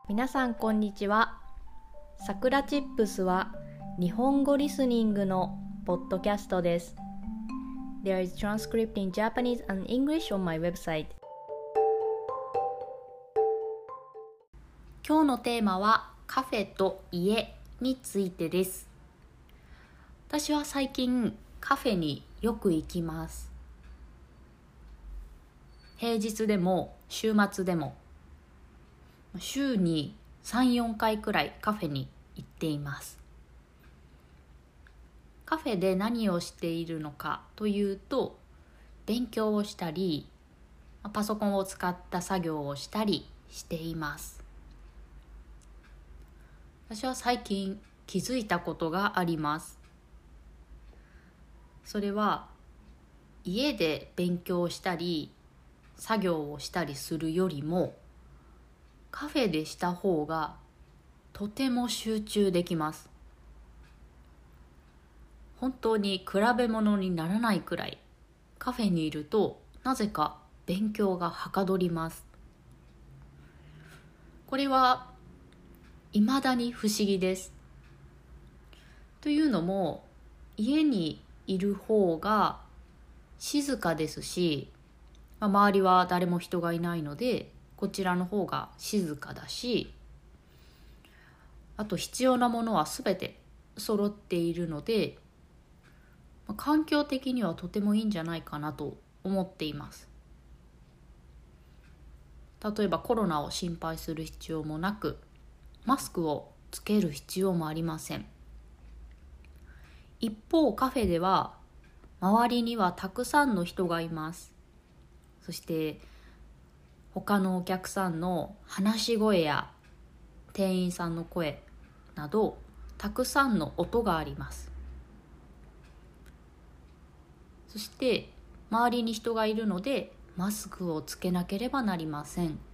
皆さんこんにちは。さくらチップスは日本語リスニングのポッドキャストです。There is transcript in Japanese and English on my website. 今日のテーマはカフェと家についてです。私は最近カフェによく行きます。平日でも週末でも週に 3,4 回くらいカフェに行っています。カフェで何をしているのかというと、勉強をしたりパソコンを使った作業をしたりしています。私は最近気づいたことがあります。それは家で勉強したり作業をしたりするよりもカフェでした方がとても集中できます。本当に比べ物にならないくらいカフェにいるとなぜか勉強がはかどります。これは未だに不思議です。というのも家にいる方が静かですし、周りは誰も人がいないのでこちらの方が静かだし、あと必要なものはすべて揃っているので、環境的にはとてもいいんじゃないかなと思っています。例えばコロナを心配する必要もなく、マスクをつける必要もありません。一方カフェでは周りにはたくさんの人がいます。そして他のお客さんの話し声や店員さんの声などたくさんの音があります。そして周りに人がいるのでマスクをつけなければなりません。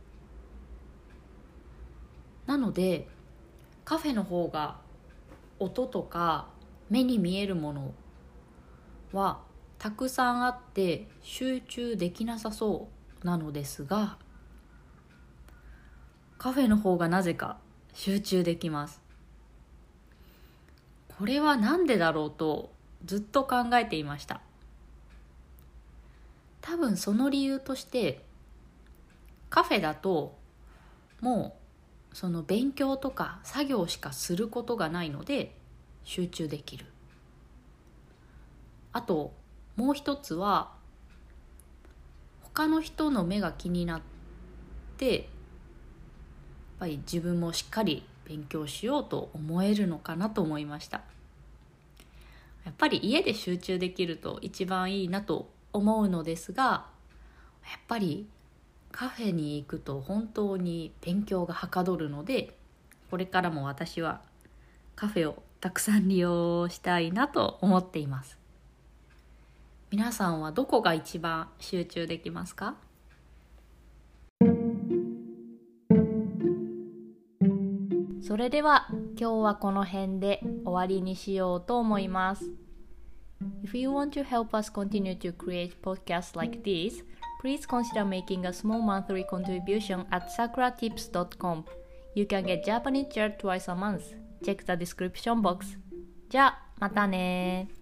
なのでカフェの方が音とか目に見えるものはたくさんあって集中できなさそうなのですが、カフェの方がなぜか集中できます。これはなんでだろうとずっと考えていました。多分その理由としてカフェだともうその勉強とか作業しかすることがないので集中できる。あともう一つは他の人の目が気になってやっぱり自分もしっかり勉強しようと思えるのかなと思いました。やっぱり家で集中できると一番いいなと思うのですが、やっぱりカフェに行くと本当に勉強がはかどるので、これからも私はカフェをたくさん利用したいなと思っています。皆さんはどこが一番集中できますか？それでは今日はこの辺で終わりにしようと思います。If you want to help us continue to create podcasts like this, please consider making a small monthly contribution at sakuratips.com. You can get Japanese chair twice a month. Check the description box. じゃあまたね。